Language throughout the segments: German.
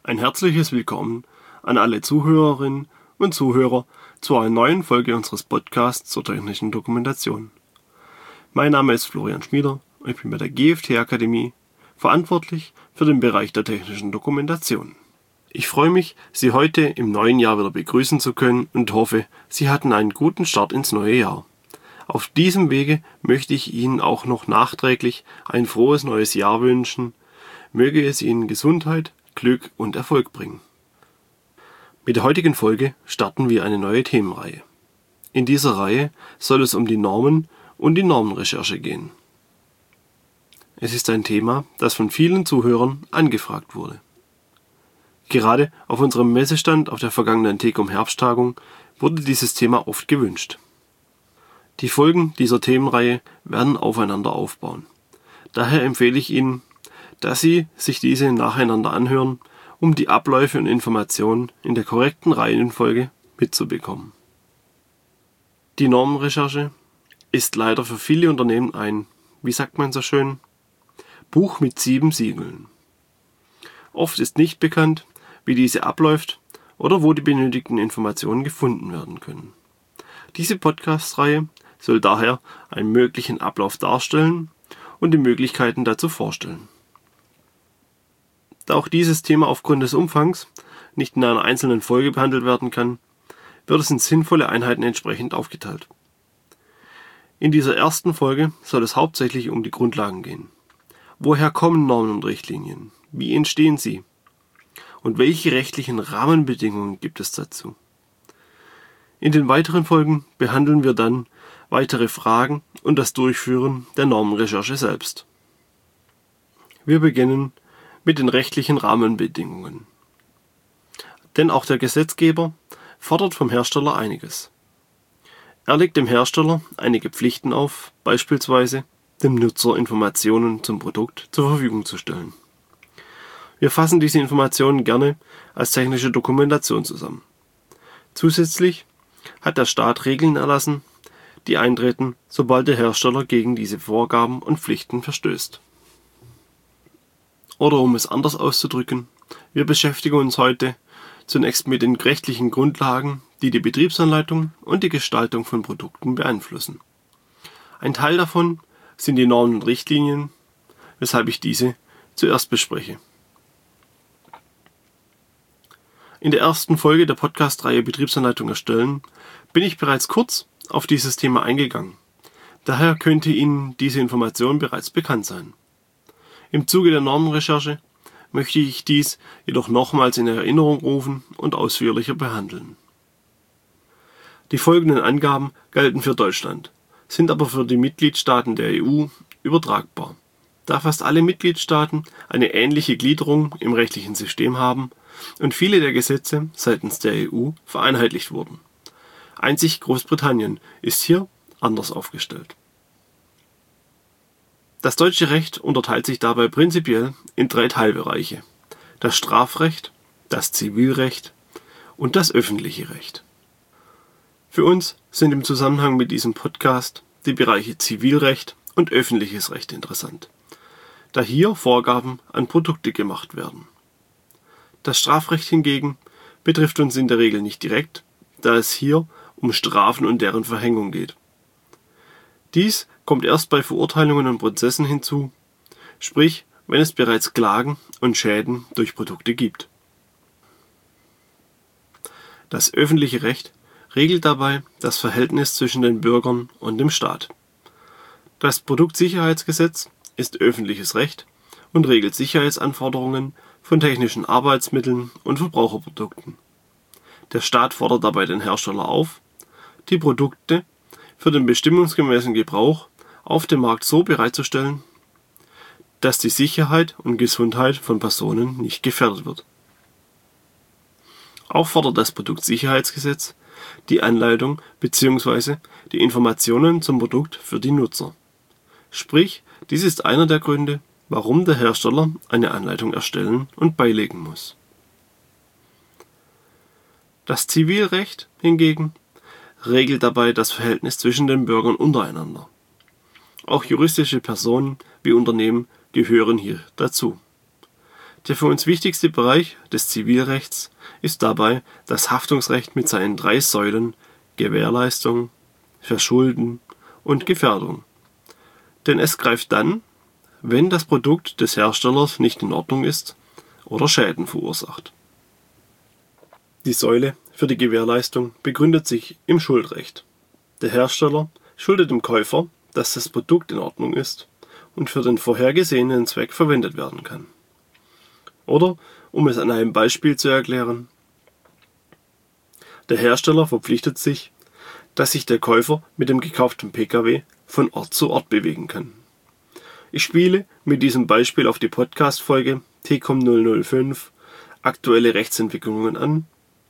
Ein herzliches Willkommen an alle Zuhörerinnen und Zuhörer zu einer neuen Folge unseres Podcasts zur technischen Dokumentation. Mein Name ist Florian Schmieder und ich bin bei der GFT Akademie verantwortlich für den Bereich der technischen Dokumentation. Ich freue mich, Sie heute im neuen Jahr wieder begrüßen zu können und hoffe, Sie hatten einen guten Start ins neue Jahr. Auf diesem Wege möchte ich Ihnen auch noch nachträglich ein frohes neues Jahr wünschen. Möge es Ihnen Gesundheit, Glück und Erfolg bringen. Mit der heutigen Folge starten wir eine neue Themenreihe. In dieser Reihe soll es um die Normen und die Normenrecherche gehen. Es ist ein Thema, das von vielen Zuhörern angefragt wurde. Gerade auf unserem Messestand auf der vergangenen TECOM Herbsttagung wurde dieses Thema oft gewünscht. Die Folgen dieser Themenreihe werden aufeinander aufbauen. Daher empfehle ich Ihnen, dass Sie sich diese nacheinander anhören, um die Abläufe und Informationen in der korrekten Reihenfolge mitzubekommen. Die Normenrecherche ist leider für viele Unternehmen ein, wie sagt man so schön, Buch mit 7 Siegeln. Oft ist nicht bekannt, wie diese abläuft oder wo die benötigten Informationen gefunden werden können. Diese Podcast-Reihe soll daher einen möglichen Ablauf darstellen und die Möglichkeiten dazu vorstellen. Da auch dieses Thema aufgrund des Umfangs nicht in einer einzelnen Folge behandelt werden kann, wird es in sinnvolle Einheiten entsprechend aufgeteilt. In dieser ersten Folge soll es hauptsächlich um die Grundlagen gehen. Woher kommen Normen und Richtlinien? Wie entstehen sie? Und welche rechtlichen Rahmenbedingungen gibt es dazu? In den weiteren Folgen behandeln wir dann weitere Fragen und das Durchführen der Normenrecherche selbst. Wir beginnen mit den rechtlichen Rahmenbedingungen. Denn auch der Gesetzgeber fordert vom Hersteller einiges. Er legt dem Hersteller einige Pflichten auf, beispielsweise dem Nutzer Informationen zum Produkt zur Verfügung zu stellen. Wir fassen diese Informationen gerne als technische Dokumentation zusammen. Zusätzlich hat der Staat Regeln erlassen, die eintreten, sobald der Hersteller gegen diese Vorgaben und Pflichten verstößt. Oder um es anders auszudrücken, wir beschäftigen uns heute zunächst mit den rechtlichen Grundlagen, die die Betriebsanleitung und die Gestaltung von Produkten beeinflussen. Ein Teil davon sind die Normen und Richtlinien, weshalb ich diese zuerst bespreche. In der ersten Folge der Podcast-Reihe Betriebsanleitung erstellen bin ich bereits kurz auf dieses Thema eingegangen. Daher könnte Ihnen diese Information bereits bekannt sein. Im Zuge der Normenrecherche möchte ich dies jedoch nochmals in Erinnerung rufen und ausführlicher behandeln. Die folgenden Angaben gelten für Deutschland, sind aber für die Mitgliedstaaten der EU übertragbar. Da fast alle Mitgliedstaaten eine ähnliche Gliederung im rechtlichen System haben und viele der Gesetze seitens der EU vereinheitlicht wurden. Einzig Großbritannien ist hier anders aufgestellt. Das deutsche Recht unterteilt sich dabei prinzipiell in 3 Teilbereiche: das Strafrecht, das Zivilrecht und das öffentliche Recht. Für uns sind im Zusammenhang mit diesem Podcast die Bereiche Zivilrecht und öffentliches Recht interessant, da hier Vorgaben an Produkte gemacht werden. Das Strafrecht hingegen betrifft uns in der Regel nicht direkt, da es hier um Strafen und deren Verhängung geht. Dies kommt erst bei Verurteilungen und Prozessen hinzu, sprich, wenn es bereits Klagen und Schäden durch Produkte gibt. Das öffentliche Recht regelt dabei das Verhältnis zwischen den Bürgern und dem Staat. Das Produktsicherheitsgesetz ist öffentliches Recht und regelt Sicherheitsanforderungen von technischen Arbeitsmitteln und Verbraucherprodukten. Der Staat fordert dabei den Hersteller auf, die Produkte für den bestimmungsgemäßen Gebrauch auf dem Markt so bereitzustellen, dass die Sicherheit und Gesundheit von Personen nicht gefährdet wird. Auch fordert das Produktsicherheitsgesetz die Anleitung bzw. die Informationen zum Produkt für die Nutzer. Sprich, dies ist einer der Gründe, warum der Hersteller eine Anleitung erstellen und beilegen muss. Das Zivilrecht hingegen regelt dabei das Verhältnis zwischen den Bürgern untereinander. Auch juristische Personen wie Unternehmen gehören hier dazu. Der für uns wichtigste Bereich des Zivilrechts ist dabei das Haftungsrecht mit seinen 3 Säulen Gewährleistung, Verschulden und Gefährdung. Denn es greift dann, wenn das Produkt des Herstellers nicht in Ordnung ist oder Schäden verursacht. Die Säule für die Gewährleistung begründet sich im Schuldrecht. Der Hersteller schuldet dem Käufer, dass das Produkt in Ordnung ist und für den vorhergesehenen Zweck verwendet werden kann. Oder, um es an einem Beispiel zu erklären, der Hersteller verpflichtet sich, dass sich der Käufer mit dem gekauften Pkw von Ort zu Ort bewegen kann. Ich spiele mit diesem Beispiel auf die Podcast-Folge TCOM 005 aktuelle Rechtsentwicklungen an,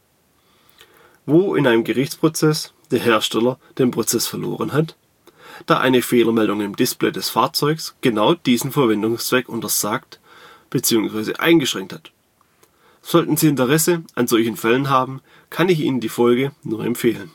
wo in einem Gerichtsprozess der Hersteller den Prozess verloren hat, da eine Fehlermeldung im Display des Fahrzeugs genau diesen Verwendungszweck untersagt bzw. eingeschränkt hat. Sollten Sie Interesse an solchen Fällen haben, kann ich Ihnen die Folge nur empfehlen.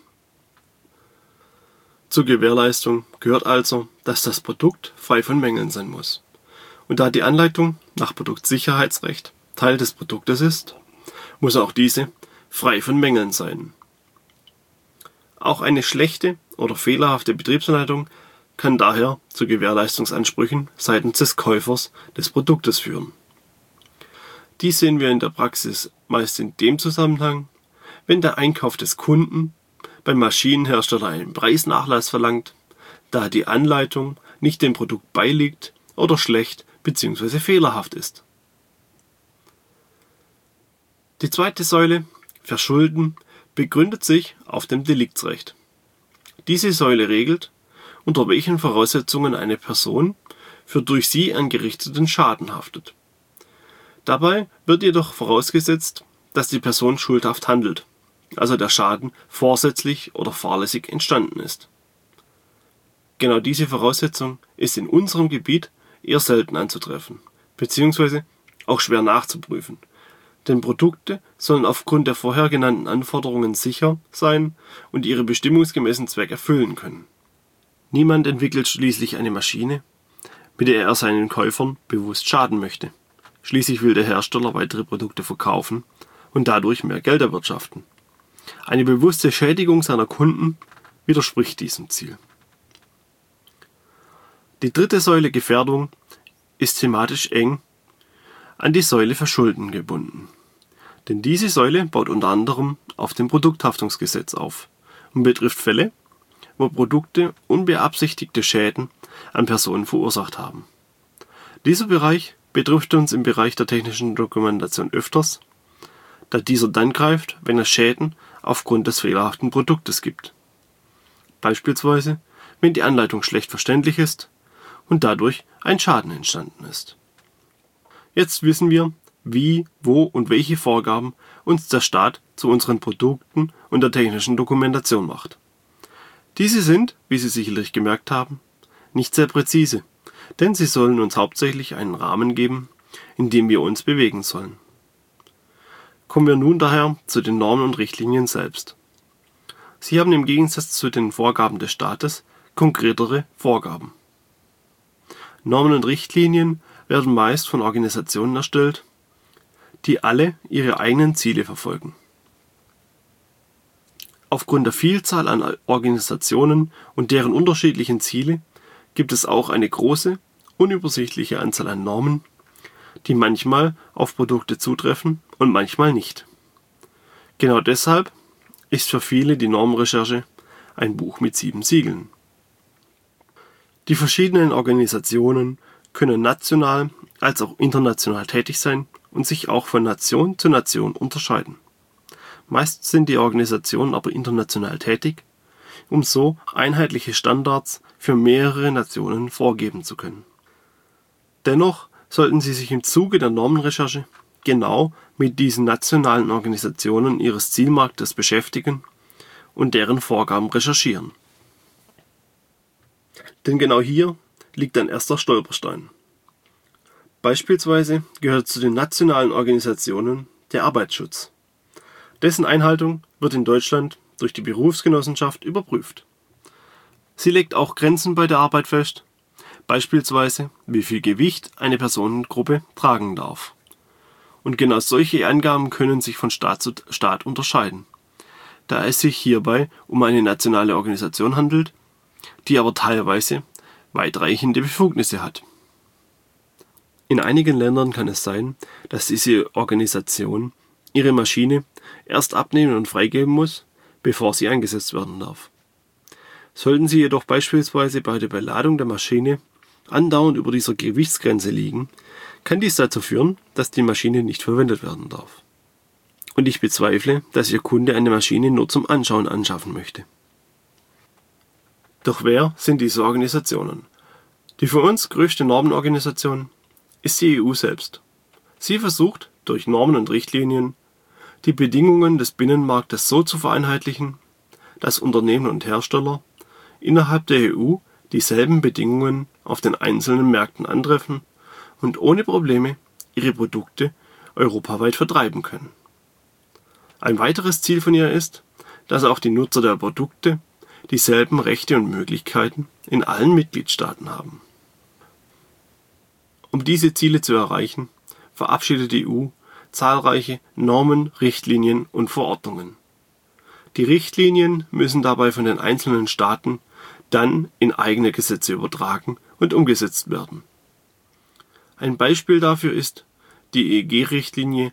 Zur Gewährleistung gehört also, dass das Produkt frei von Mängeln sein muss. Und da die Anleitung nach Produktsicherheitsrecht Teil des Produktes ist, muss auch diese frei von Mängeln sein. Auch eine schlechte oder fehlerhafte Betriebsanleitung kann daher zu Gewährleistungsansprüchen seitens des Käufers des Produktes führen. Dies sehen wir in der Praxis meist in dem Zusammenhang, wenn der Einkauf des Kunden beim Maschinenhersteller einen Preisnachlass verlangt, da die Anleitung nicht dem Produkt beiliegt oder schlecht bzw. fehlerhaft ist. Die zweite Säule, Verschulden, begründet sich auf dem Deliktsrecht. Diese Säule regelt, unter welchen Voraussetzungen eine Person für durch sie angerichteten Schaden haftet. Dabei wird jedoch vorausgesetzt, dass die Person schuldhaft handelt, also der Schaden vorsätzlich oder fahrlässig entstanden ist. Genau diese Voraussetzung ist in unserem Gebiet eher selten anzutreffen, beziehungsweise auch schwer nachzuprüfen, denn Produkte sollen aufgrund der vorher genannten Anforderungen sicher sein und ihre bestimmungsgemäßen Zweck erfüllen können. Niemand entwickelt schließlich eine Maschine, mit der er seinen Käufern bewusst schaden möchte. Schließlich will der Hersteller weitere Produkte verkaufen und dadurch mehr Geld erwirtschaften. Eine bewusste Schädigung seiner Kunden widerspricht diesem Ziel. Die dritte Säule Gefährdung ist thematisch eng an die Säule Verschulden gebunden. Denn diese Säule baut unter anderem auf dem Produkthaftungsgesetz auf und betrifft Fälle, wo Produkte unbeabsichtigte Schäden an Personen verursacht haben. Dieser Bereich betrifft uns im Bereich der technischen Dokumentation öfters, da dieser dann greift, wenn es Schäden aufgrund des fehlerhaften Produktes gibt. Beispielsweise, wenn die Anleitung schlecht verständlich ist und dadurch ein Schaden entstanden ist. Jetzt wissen wir, wie, wo und welche Vorgaben uns der Staat zu unseren Produkten und der technischen Dokumentation macht. Diese sind, wie Sie sicherlich gemerkt haben, nicht sehr präzise, denn sie sollen uns hauptsächlich einen Rahmen geben, in dem wir uns bewegen sollen. Kommen wir nun daher zu den Normen und Richtlinien selbst. Sie haben im Gegensatz zu den Vorgaben des Staates konkretere Vorgaben. Normen und Richtlinien werden meist von Organisationen erstellt, die alle ihre eigenen Ziele verfolgen. Aufgrund der Vielzahl an Organisationen und deren unterschiedlichen Ziele gibt es auch eine große, unübersichtliche Anzahl an Normen, die manchmal auf Produkte zutreffen und manchmal nicht. Genau deshalb ist für viele die Normenrecherche ein Buch mit 7 Siegeln. Die verschiedenen Organisationen können national als auch international tätig sein und sich auch von Nation zu Nation unterscheiden. Meist sind die Organisationen aber international tätig, um so einheitliche Standards für mehrere Nationen vorgeben zu können. Dennoch sollten Sie sich im Zuge der Normenrecherche genau mit diesen nationalen Organisationen Ihres Zielmarktes beschäftigen und deren Vorgaben recherchieren. Denn genau hier liegt ein erster Stolperstein. Beispielsweise gehört zu den nationalen Organisationen der Arbeitsschutz. Dessen Einhaltung wird in Deutschland durch die Berufsgenossenschaft überprüft. Sie legt auch Grenzen bei der Arbeit fest, beispielsweise wie viel Gewicht eine Personengruppe tragen darf. Und genau solche Angaben können sich von Staat zu Staat unterscheiden, da es sich hierbei um eine nationale Organisation handelt, die aber teilweise weitreichende Befugnisse hat. In einigen Ländern kann es sein, dass diese Organisation ihre Maschine erst abnehmen und freigeben muss, bevor sie eingesetzt werden darf. Sollten sie jedoch beispielsweise bei der Beladung der Maschine andauernd über dieser Gewichtsgrenze liegen, kann dies dazu führen, dass die Maschine nicht verwendet werden darf. Und ich bezweifle, dass Ihr Kunde eine Maschine nur zum Anschauen anschaffen möchte. Doch wer sind diese Organisationen? Die für uns größte Normenorganisation ist die EU selbst. Sie versucht, durch Normen und Richtlinien die Bedingungen des Binnenmarktes so zu vereinheitlichen, dass Unternehmen und Hersteller innerhalb der EU dieselben Bedingungen auf den einzelnen Märkten antreffen und ohne Probleme ihre Produkte europaweit vertreiben können. Ein weiteres Ziel von ihr ist, dass auch die Nutzer der Produkte dieselben Rechte und Möglichkeiten in allen Mitgliedstaaten haben. Um diese Ziele zu erreichen, verabschiedet die EU zahlreiche Normen, Richtlinien und Verordnungen. Die Richtlinien müssen dabei von den einzelnen Staaten dann in eigene Gesetze übertragen und umgesetzt werden. Ein Beispiel dafür ist die EG-Richtlinie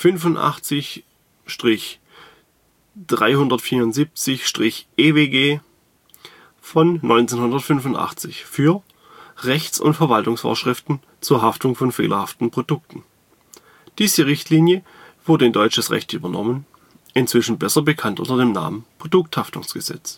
85-374-EWG von 1985 für Rechts- und Verwaltungsvorschriften zur Haftung von fehlerhaften Produkten. Diese Richtlinie wurde in deutsches Recht übernommen, inzwischen besser bekannt unter dem Namen Produkthaftungsgesetz.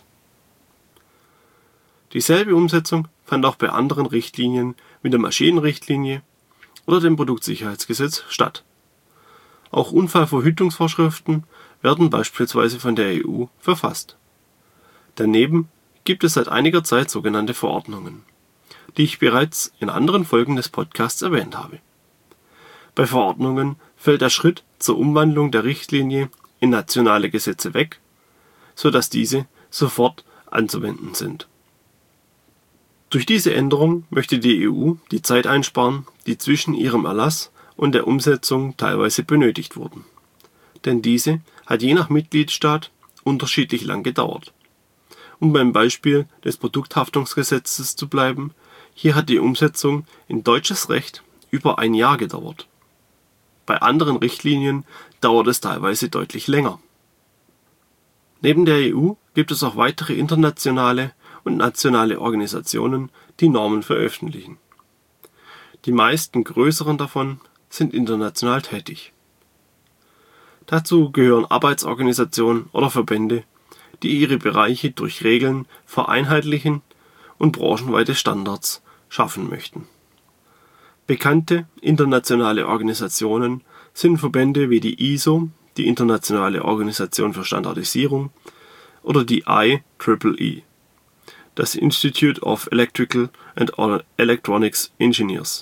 Dieselbe Umsetzung fand auch bei anderen Richtlinien wie der Maschinenrichtlinie oder dem Produktsicherheitsgesetz statt. Auch Unfallverhütungsvorschriften werden beispielsweise von der EU verfasst. Daneben gibt es seit einiger Zeit sogenannte Verordnungen, die ich bereits in anderen Folgen des Podcasts erwähnt habe. Bei Verordnungen fällt der Schritt zur Umwandlung der Richtlinie in nationale Gesetze weg, sodass diese sofort anzuwenden sind. Durch diese Änderung möchte die EU die Zeit einsparen, die zwischen ihrem Erlass und der Umsetzung teilweise benötigt wurden. Denn diese hat je nach Mitgliedstaat unterschiedlich lang gedauert. Um beim Beispiel des Produkthaftungsgesetzes zu bleiben, hier hat die Umsetzung in deutsches Recht über ein Jahr gedauert. Bei anderen Richtlinien dauert es teilweise deutlich länger. Neben der EU gibt es auch weitere internationale und nationale Organisationen, die Normen veröffentlichen. Die meisten größeren davon sind international tätig. Dazu gehören Arbeitsorganisationen oder Verbände, die ihre Bereiche durch Regeln vereinheitlichen und branchenweite Standards schaffen möchten. Bekannte internationale Organisationen sind Verbände wie die ISO, die Internationale Organisation für Standardisierung, oder die IEEE, das Institute of Electrical and Electronics Engineers.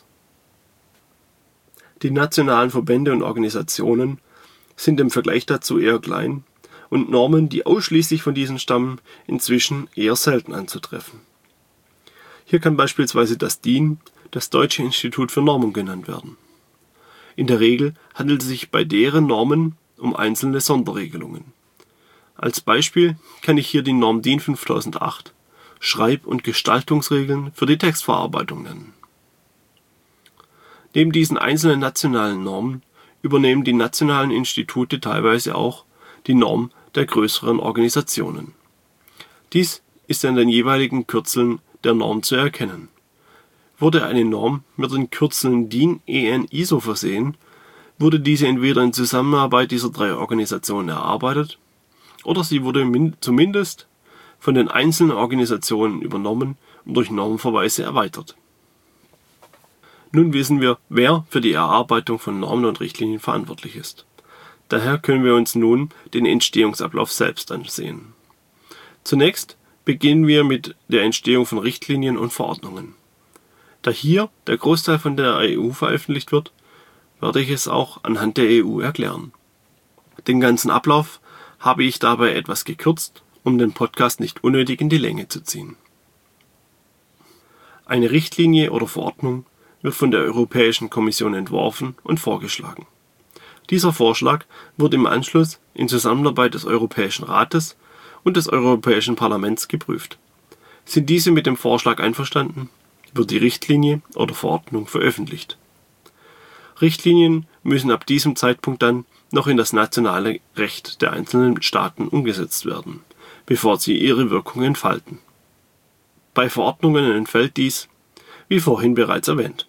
Die nationalen Verbände und Organisationen sind im Vergleich dazu eher klein und Normen, die ausschließlich von diesen stammen, inzwischen eher selten anzutreffen. Hier kann beispielsweise das DIN, das Deutsche Institut für Normung, genannt werden. In der Regel handelt es sich bei deren Normen um einzelne Sonderregelungen. Als Beispiel kann ich hier die Norm DIN 5008 Schreib- und Gestaltungsregeln für die Textverarbeitung nennen. Neben diesen einzelnen nationalen Normen übernehmen die nationalen Institute teilweise auch die Norm der größeren Organisationen. Dies ist an den jeweiligen Kürzeln der Norm zu erkennen. Wurde eine Norm mit den Kürzeln DIN, EN, ISO versehen, wurde diese entweder in Zusammenarbeit dieser drei Organisationen erarbeitet oder sie wurde zumindest von den einzelnen Organisationen übernommen und durch Normenverweise erweitert. Nun wissen wir, wer für die Erarbeitung von Normen und Richtlinien verantwortlich ist. Daher können wir uns nun den Entstehungsablauf selbst ansehen. Zunächst beginnen wir mit der Entstehung von Richtlinien und Verordnungen. Da hier der Großteil von der EU veröffentlicht wird, werde ich es auch anhand der EU erklären. Den ganzen Ablauf habe ich dabei etwas gekürzt, um den Podcast nicht unnötig in die Länge zu ziehen. Eine Richtlinie oder Verordnung wird von der Europäischen Kommission entworfen und vorgeschlagen. Dieser Vorschlag wurde im Anschluss in Zusammenarbeit des Europäischen Rates und des Europäischen Parlaments geprüft. Sind diese mit dem Vorschlag einverstanden, wird die Richtlinie oder Verordnung veröffentlicht. Richtlinien müssen ab diesem Zeitpunkt dann noch in das nationale Recht der einzelnen Staaten umgesetzt werden, bevor sie ihre Wirkung entfalten. Bei Verordnungen entfällt dies, wie vorhin bereits erwähnt.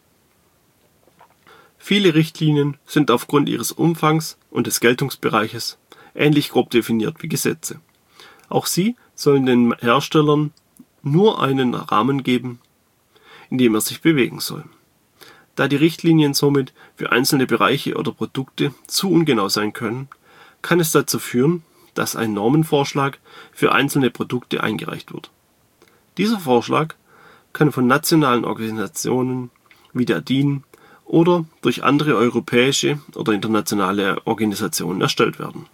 Viele Richtlinien sind aufgrund ihres Umfangs und des Geltungsbereiches ähnlich grob definiert wie Gesetze. Auch sie sollen den Herstellern nur einen Rahmen geben, in dem er sich bewegen soll. Da die Richtlinien somit für einzelne Bereiche oder Produkte zu ungenau sein können, kann es dazu führen, dass ein Normenvorschlag für einzelne Produkte eingereicht wird. Dieser Vorschlag kann von nationalen Organisationen wie der DIN oder durch andere europäische oder internationale Organisationen erstellt werden.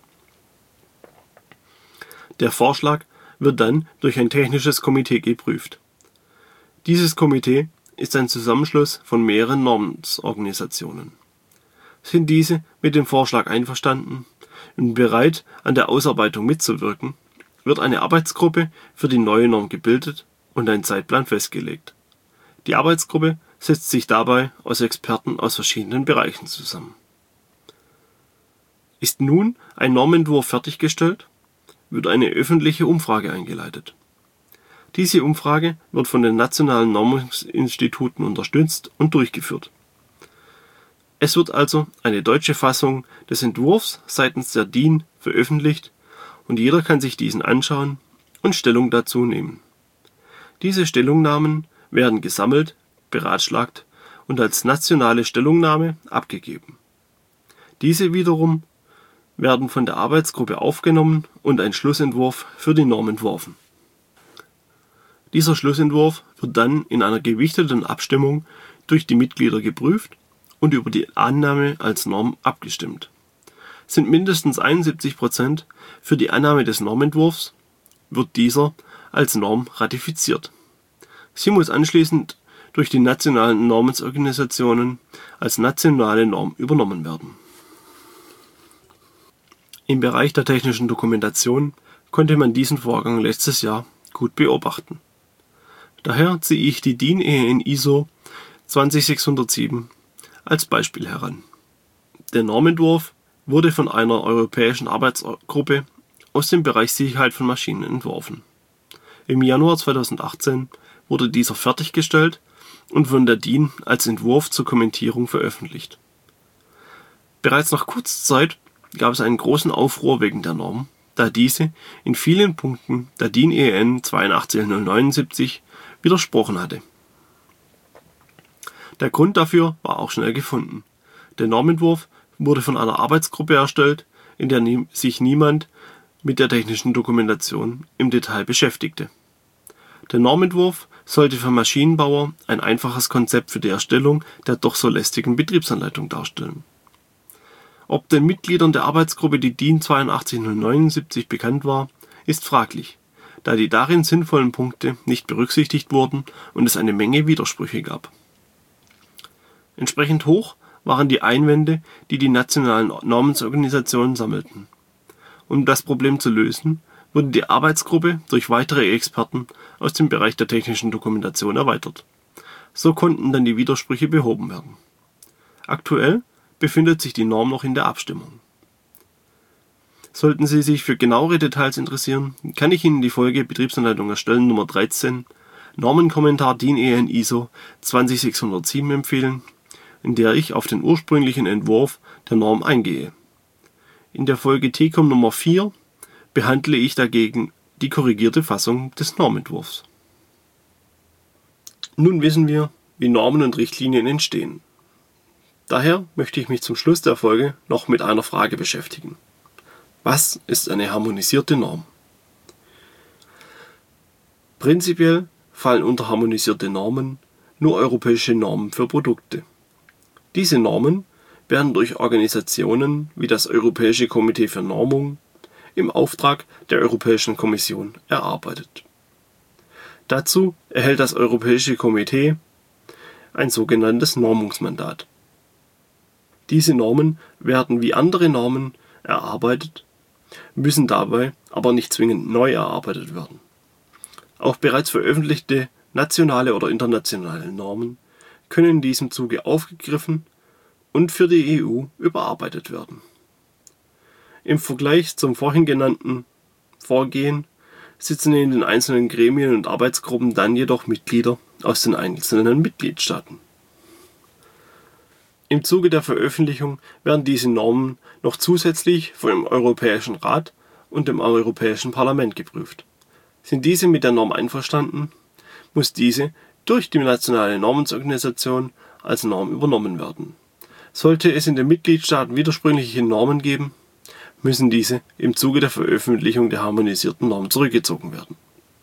Der Vorschlag wird dann durch ein technisches Komitee geprüft. Dieses Komitee ist ein Zusammenschluss von mehreren Normensorganisationen. Sind diese mit dem Vorschlag einverstanden und bereit, an der Ausarbeitung mitzuwirken, wird eine Arbeitsgruppe für die neue Norm gebildet und ein Zeitplan festgelegt. Die Arbeitsgruppe setzt sich dabei aus Experten aus verschiedenen Bereichen zusammen. Ist nun ein Normentwurf fertiggestellt, wird eine öffentliche Umfrage eingeleitet. Diese Umfrage wird von den nationalen Normungsinstituten unterstützt und durchgeführt. Es wird also eine deutsche Fassung des Entwurfs seitens der DIN veröffentlicht und jeder kann sich diesen anschauen und Stellung dazu nehmen. Diese Stellungnahmen werden gesammelt, beratschlagt und als nationale Stellungnahme abgegeben. Diese wiederum werden von der Arbeitsgruppe aufgenommen und ein Schlussentwurf für die Norm entworfen. Dieser Schlussentwurf wird dann in einer gewichteten Abstimmung durch die Mitglieder geprüft und über die Annahme als Norm abgestimmt. Sind mindestens 71% für die Annahme des Normentwurfs, wird dieser als Norm ratifiziert. Sie muss anschließend durch die nationalen Normensorganisationen als nationale Norm übernommen werden. Im Bereich der technischen Dokumentation konnte man diesen Vorgang letztes Jahr gut beobachten. Daher ziehe ich die DIN EN ISO 20607 als Beispiel heran. Der Normentwurf wurde von einer europäischen Arbeitsgruppe aus dem Bereich Sicherheit von Maschinen entworfen. Im Januar 2018 wurde dieser fertiggestellt und von der DIN als Entwurf zur Kommentierung veröffentlicht. Bereits nach kurzer Zeit gab es einen großen Aufruhr wegen der Norm, da diese in vielen Punkten der DIN EN 82079 widersprochen hatte. Der Grund dafür war auch schnell gefunden. Der Normentwurf wurde von einer Arbeitsgruppe erstellt, in der sich niemand mit der technischen Dokumentation im Detail beschäftigte. Der Normentwurf sollte für Maschinenbauer ein einfaches Konzept für die Erstellung der doch so lästigen Betriebsanleitung darstellen. Ob den Mitgliedern der Arbeitsgruppe die DIN 82079 bekannt war, ist fraglich, da die darin sinnvollen Punkte nicht berücksichtigt wurden und es eine Menge Widersprüche gab. Entsprechend hoch waren die Einwände, die die nationalen Normensorganisationen sammelten. Um das Problem zu lösen, wurde die Arbeitsgruppe durch weitere Experten aus dem Bereich der technischen Dokumentation erweitert. So konnten dann die Widersprüche behoben werden. Aktuell befindet sich die Norm noch in der Abstimmung. Sollten Sie sich für genauere Details interessieren, kann ich Ihnen die Folge Betriebsanleitung erstellen Nummer 13, Normenkommentar DIN EN ISO 20607 empfehlen, in der ich auf den ursprünglichen Entwurf der Norm eingehe. In der Folge TECOM Nummer 4 behandle ich dagegen die korrigierte Fassung des Normentwurfs. Nun wissen wir, wie Normen und Richtlinien entstehen. Daher möchte ich mich zum Schluss der Folge noch mit einer Frage beschäftigen. Was ist eine harmonisierte Norm? Prinzipiell fallen unter harmonisierte Normen nur europäische Normen für Produkte. Diese Normen werden durch Organisationen wie das Europäische Komitee für Normung im Auftrag der Europäischen Kommission erarbeitet. Dazu erhält das Europäische Komitee ein sogenanntes Normungsmandat. Diese Normen werden wie andere Normen erarbeitet, müssen dabei aber nicht zwingend neu erarbeitet werden. Auch bereits veröffentlichte nationale oder internationale Normen können in diesem Zuge aufgegriffen und für die EU überarbeitet werden. Im Vergleich zum vorhin genannten Vorgehen sitzen in den einzelnen Gremien und Arbeitsgruppen dann jedoch Mitglieder aus den einzelnen Mitgliedstaaten. Im Zuge der Veröffentlichung werden diese Normen noch zusätzlich vom Europäischen Rat und dem Europäischen Parlament geprüft. Sind diese mit der Norm einverstanden, muss diese durch die nationale Normensorganisation als Norm übernommen werden. Sollte es in den Mitgliedstaaten widersprüchliche Normen geben, müssen diese im Zuge der Veröffentlichung der harmonisierten Norm zurückgezogen werden.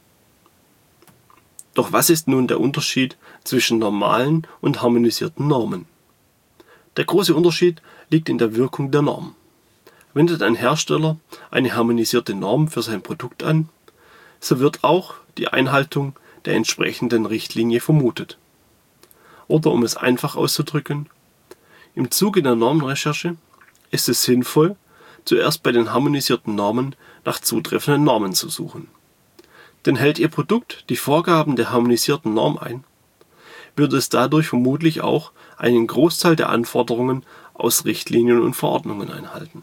Doch was ist nun der Unterschied zwischen normalen und harmonisierten Normen? Der große Unterschied liegt in der Wirkung der Norm. Wendet ein Hersteller eine harmonisierte Norm für sein Produkt an, so wird auch die Einhaltung der entsprechenden Richtlinie vermutet. Oder um es einfach auszudrücken, im Zuge der Normenrecherche ist es sinnvoll, zuerst bei den harmonisierten Normen nach zutreffenden Normen zu suchen. Denn hält Ihr Produkt die Vorgaben der harmonisierten Norm ein, würde es dadurch vermutlich auch einen Großteil der Anforderungen aus Richtlinien und Verordnungen einhalten.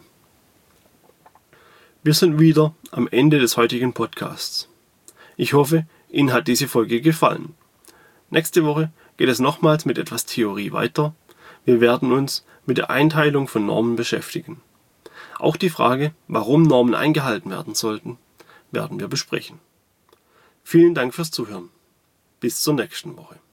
Wir sind wieder am Ende des heutigen Podcasts. Ich hoffe, Ihnen hat diese Folge gefallen. Nächste Woche geht es nochmals mit etwas Theorie weiter. Wir werden uns mit der Einteilung von Normen beschäftigen. Auch die Frage, warum Normen eingehalten werden sollten, werden wir besprechen. Vielen Dank fürs Zuhören. Bis zur nächsten Woche.